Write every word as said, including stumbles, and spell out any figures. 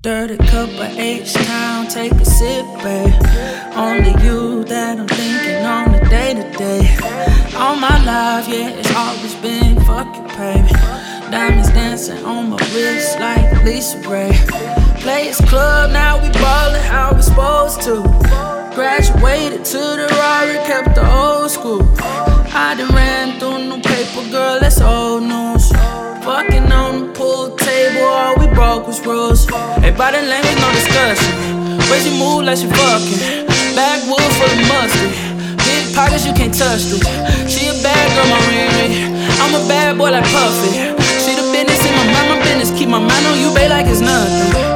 Dirty cup of H-Town, take a sip, babe. Only you that I'm thinking on the day-to-day. All my life, yeah, it's always been fuck you, baby. Diamonds dancing on my wrist like Lisa Ray. Players club, now we ballin' how we supposed to. Graduated to the Rari, kept the old school. I done ran through new paper, girl, that's old news. Fucking on the pool table, all we broke was rules. Hey, body language, no discussion. Way she move like she fucking. Backwood full of mustard. Big pockets, you can't touch this. She a bad girl, my Riri. I'm a bad boy like Puffy. She the business in my mind, my business. Keep my mind on you, babe, like it's nothing.